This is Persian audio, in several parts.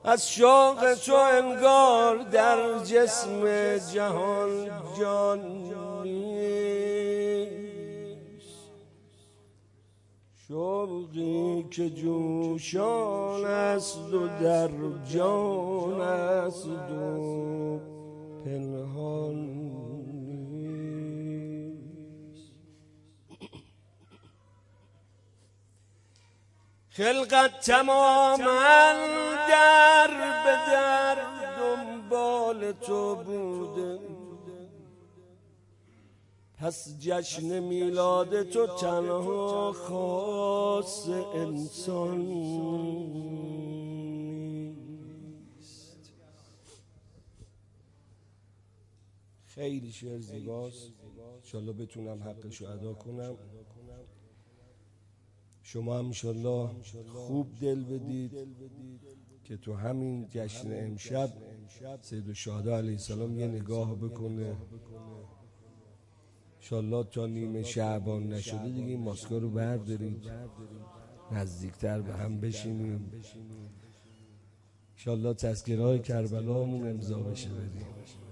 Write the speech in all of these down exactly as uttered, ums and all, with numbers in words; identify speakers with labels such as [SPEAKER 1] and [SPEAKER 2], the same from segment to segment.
[SPEAKER 1] از شوق تو انگار در جسم جهان جان نیست، شوقی که جوشان است و در جان است و پنهان نیست. خلقت تماما در به در دنبال تو بوده، پس جشن میلاد تو تنها خاص انسان نیست. خیلی شعر زیباست، انشالله بتونم حقشو ادا کنم. شما هم انشالله خوب دل بدید که تو همین جشن امشب سید الشهدا علیه السلام یه نگاه بکنه. انشالله تا نیمه شعبان نشده دیگه این ماسکا رو بردارید، نزدیکتر به هم بشینیم، انشالله تذکرهای کربلامون امضا بشه بدیم.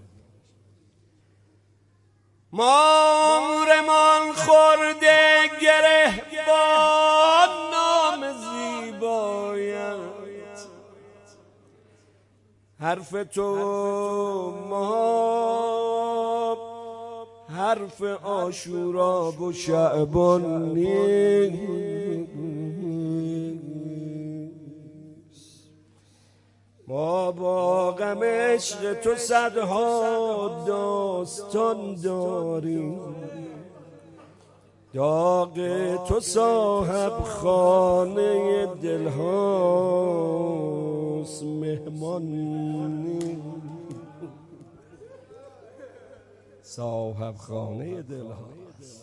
[SPEAKER 1] مامورمان خورده گره با نام زیبایت، حرف تو ما حرف عاشورا و شعبان نیست. ما با غم عشق تو صدها داستان داریم، داغ تو صاحب خانه دلهاست مهمان نیست. صاحب خانه دلهاست.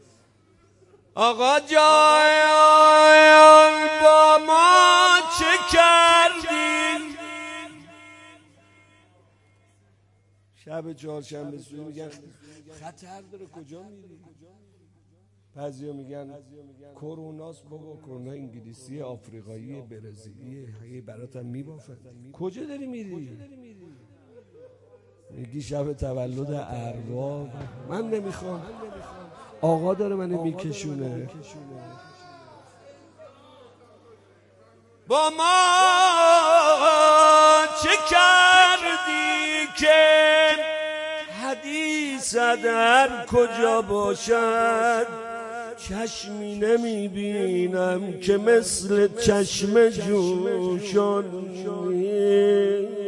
[SPEAKER 1] آقا جان با ما چه کردی؟ شب چهارشنبه سوری میگن خطر داره کجا میری؟ بعضیا میگن کروناست. بابا کرونا انگلیسی، آفریقایی، برزیلی، هی براتم میبافن. کجا داری میری؟ میگی شب تولد ارواح. من نمیخوام، آقا داره منو میکشونه. با ما چه کردی که حدیث در کجا باشد؟ چشمی نمیبینم که مثل چشم جوشان نیست.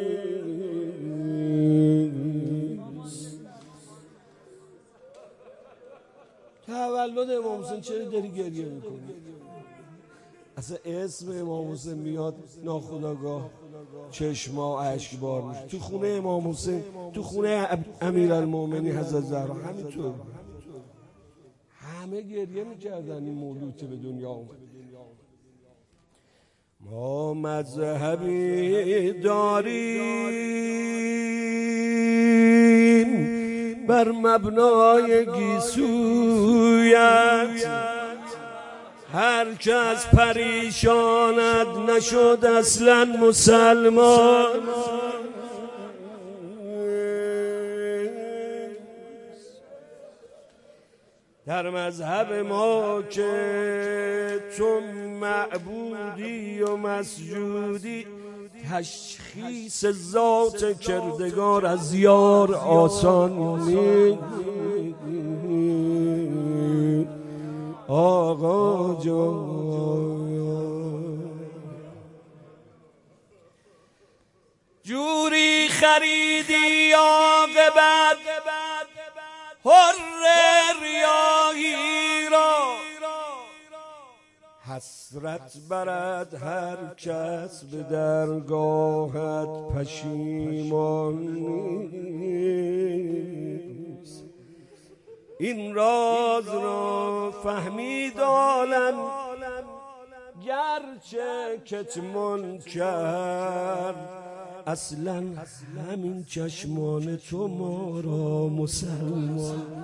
[SPEAKER 1] تولد امام حسین چرا داری گریه میکنی؟ اصلا اسم امام حسین میاد ناخودآگاه چشما اشکبار میشه. تو خونه امام حسین، تو خونه امیرالمومنین حضرت زهرا همینطور همه گریه میکردن این مولود به دنیا اومد. ما مذهبی داریم بر مبنای گیسویت، هر کس پریشانت نشد اصلا مسلمان. در مذهب ما که تو معبودی و مسجودی، تشخیص ذات کردگار از یار آسان نیست. آقا جان جوری خریدی عاقبت حر ریاهی را، حسرت برد هر کس به درگاهت پشیمان نیست. این راز را فهمید عالم گرچه کتمان کرد، اصلا همین چشمان تو ما را مسلمان.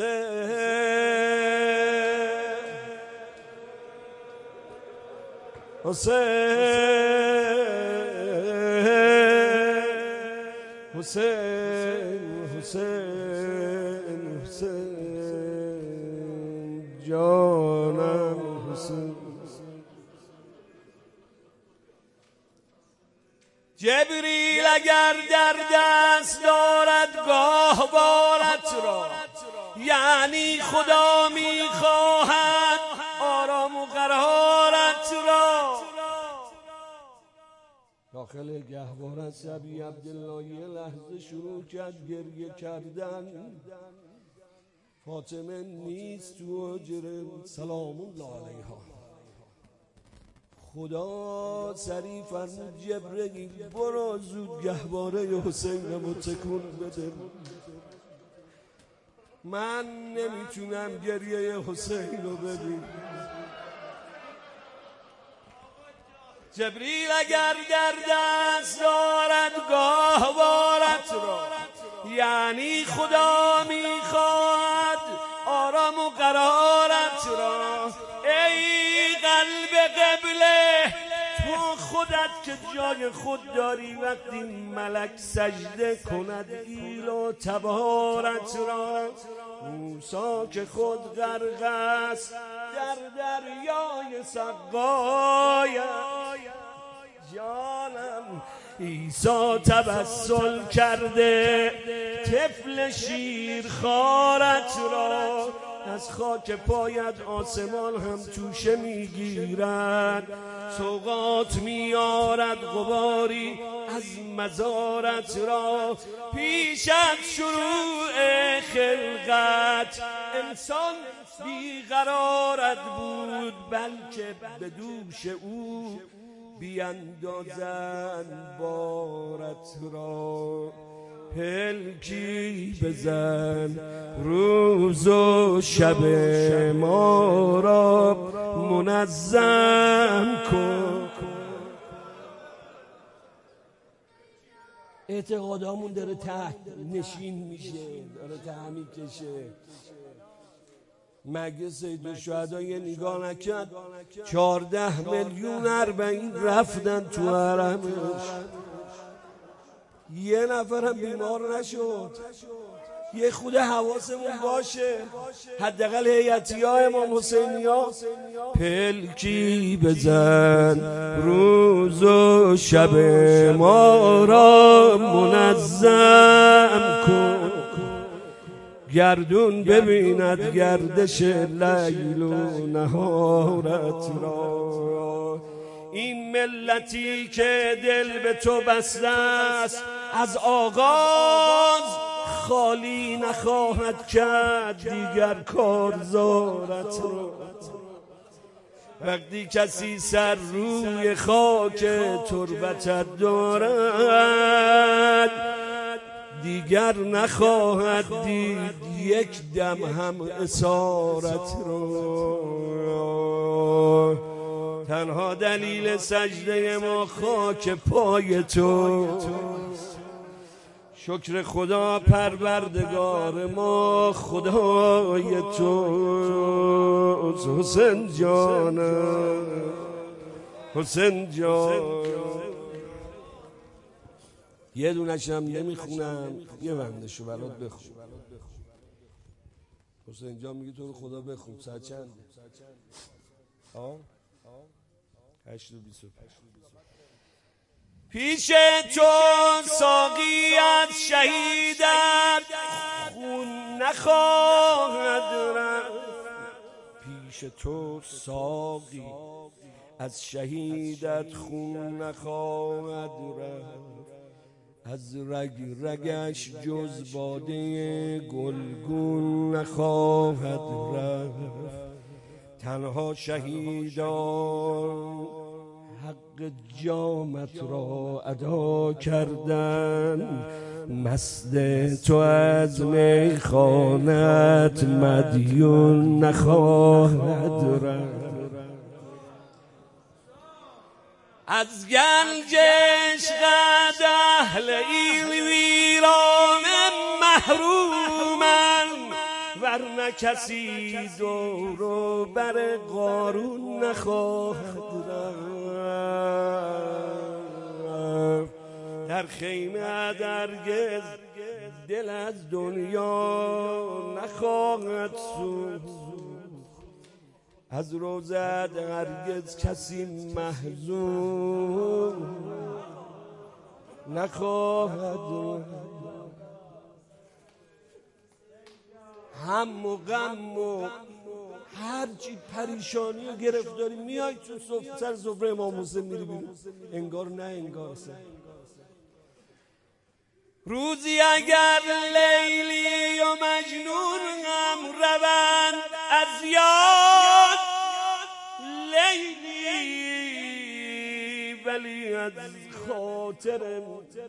[SPEAKER 1] حسین حسین حسین حسین حسین جانم حسین. جبریل اگر در دست دارد گاهوارت را، یعنی خدا میخواهد آرام و قرارت را. داخل گهوارت سبی عبدالله یه لحظه شروع کرد گریه کردن. فاطمه نیست تو حجره سلام الله علیها. خدا سریع فرمود جبرئیل برو زود گهواره حسینم تکون بده. من نمیتونم گریه حسین رو ببینم. جبریل اگر در دست دارد گاهوارت را، یعنی خدا میخواد آرام و قرارت را. ای قلب قبله تو خودت که جای خود داری، وقتی ملک سجده کند ایل و تبارت را. موسی که خود غرق است در دریای سقایت، جانم عیسی تبسل کرده طفل شیرخوارت را. از خاک پایت آسمان هم توشه میگیرد، سوغات میارد غباری از مزارت را. پیش از شروع خلقت انسان بیقرارت بود، بلکه به دوش او بیاندازن بارت را. پلکی بزن روز و شب ما را منظم کن. اعتقادامون داره تحت نشین میشه، داره ته میکشه. مگه سید الشهدا یه نگاه نکرد؟ چهارده میلیون اربعین رفتن تو حرمش، یه نفرم بیمار نشد. یه خود حواسمون باشه، حداقل هیئتی‌ها امام حسینی‌ها. پلکی بزن روز و شب ما را منظم کن، گردون ببیند گردش لیل و نهارت را. این ملتی که دل به تو بسته است از آغاز خالی نخواهد کرد دیگر کارزارت را. وقتی کسی سر روی خاک تربتت دارد دیگر نخواهد دید یک دم هم اسارت را. تنها دلیل سجده ما خاک پای تو، شکر خدا پروردگار ما خدای تو. حسین جانم حسین جان. یه دونشم نمیخونم، یه بندشو برات بخون. حسین جان میگه تو رو خدا بخون. ساعت چنده؟ آه هشت و بیست و پنج. پیش تو ساقی از شهیدت خون نخواهد رفت. پیش تو ساقی از شهیدت خون نخواهد رفت. از رگ رگش جز باده گلگون نخواهد رفت. تنها شهیدان حق جامت را ادا کردن، مست تو از میخانت مدیون نخواهد رفت. از گنج عشقت اهل این ویران محرومن، ورنه کسی دور و بر قارون نخواهد رفت. در خیمه هرگز دل از دنیا نخواهد سوخت، از روزت هرگز کسی محزون نخواهد. هم و غم و هرچی پریشانی و گرفتاری میای تو سر سفره امام حسین میری بیرون، انگار نه انگار سه. روزی اگر لیلی و مجنون هم روند از یاد، لیلی ولی از خاطر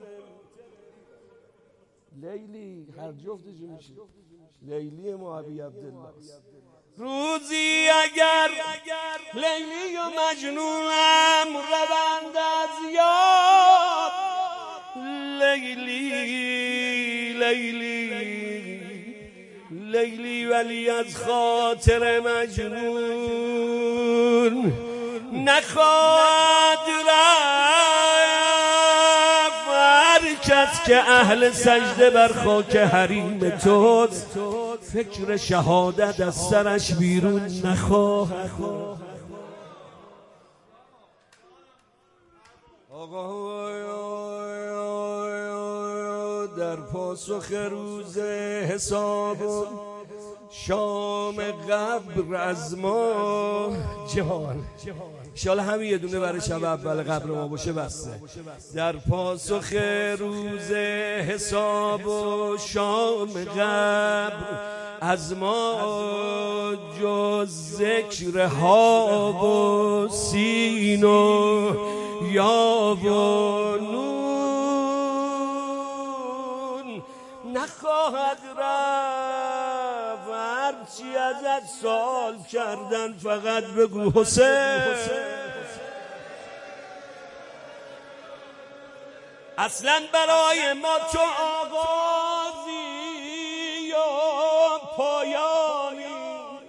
[SPEAKER 1] لیلی هر جفتش میشه لیلی معبی عبدالله. روزی اگر لیلی و مجنون هم روند از یاد، لیلی لیلی لیلی ولی از خاطر مجنون نخواهد رفت. هر کس که اهل سجده بر خاک حریم توست، فکر شهادت از سرش بیرون نخواهد. آقا در پاسخ روز حساب و شام قبر از ما جهان، انشاءالله همین یه دونه برای شب اول قبر ما باشه بسته. در پاسخ روز حساب و شام قبر از ما جز ذکر حاب و سین و یاب و نون نخواهد رفت. هرچی ازت سوال کردن فقط بگو حسین. اصلا برای ما تو آغازی یا پایانی،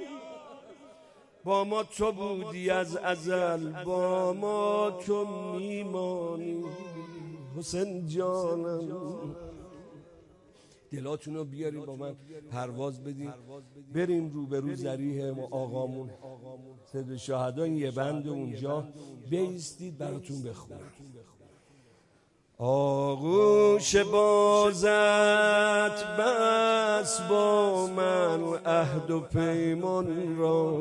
[SPEAKER 1] با ما تو بودی از ازل، با ما تو میمانی. حسین جانم دلاتونو بیاریم با من پرواز بدیم، بریم رو به رو ذریح ما آقامون سید شهدا یه بند اونجا بیستید براتون بخونم. آغوش بازت بس با من عهد و پیمان را،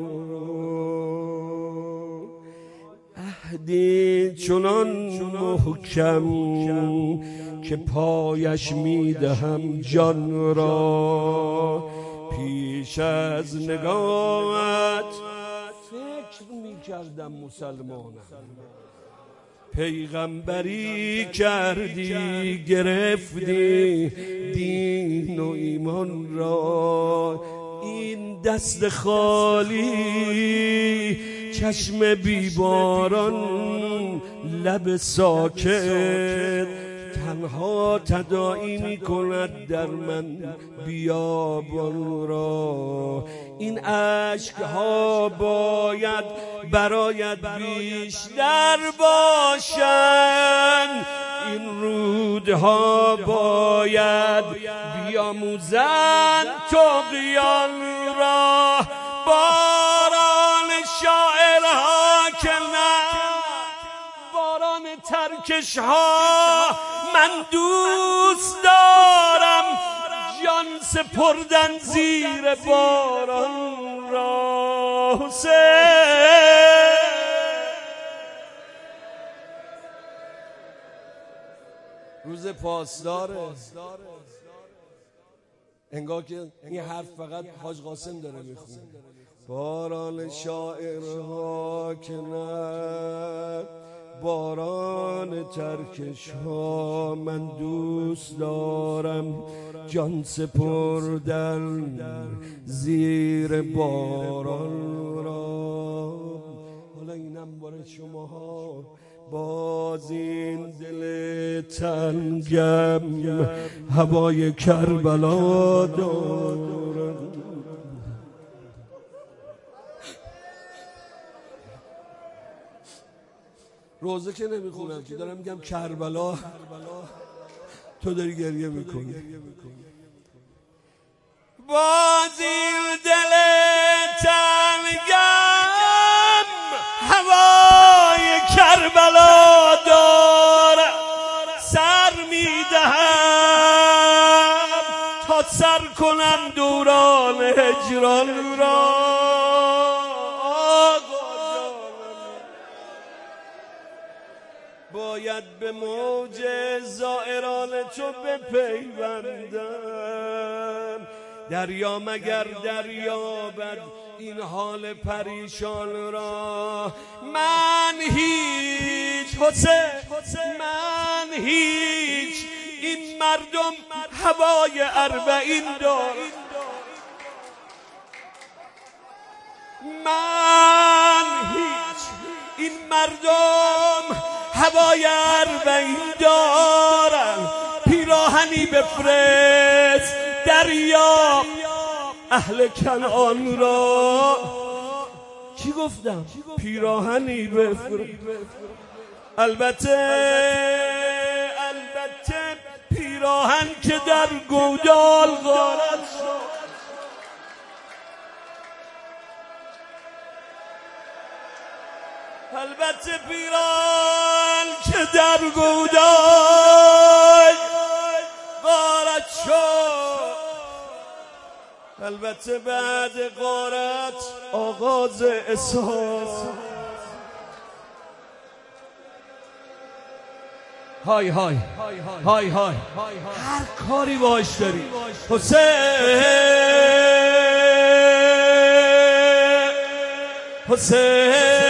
[SPEAKER 1] عهدی چنان محکم که پایش میدهم جان را. پیش از نگاهت فکر میکردم مسلمانم، پیغمبری کردی گرفتی دین و ایمان را. این دست خالی چشم بیباران لب ساکت تنها تداعی می کند در من بیابان را. این عشق ها باید برایت بیشتر باشند، این رودها باید بیاموزند طغیان را. باران شاعرها که نه باران ترکش ها من دوست دارم، جان سپردن زیر باران را. حسین روز پاسداره، انگار که این حرف فقط حاج قاسم داره میخونه. باران شاعرها که نه باران ترکش ها من دوست دارم، جان سپردن زیر باران را. حالا اینم برای شماها باز این دل تنگم هوای کربلا دارم. روزه که نمیخونم که دارم میگم کربلا تو داری گریه میکنی. بازی دل تنگم هوای کربلا دارم، سر میدهم تا سر کنم دوران هجران را. باید به موج زائران تو بپیوندم، دریا مگر دریابد این حال پریشان را. من هیچ حسین، من هیچ، این مردم هوای اربعین دارم. من هیچ، این مردم هوای اربعین دارم. پیراهنی بفرست دریا اهل کنعان را. چی گفتم؟ پیراهنی بفرست. البته البته پیراهن که در گودال غارت شد، البته پیراهن که در گودال غارت شد، البته بعد غارت آغاز اسحاق. های های های های هر کاری باش داری حسین، حسین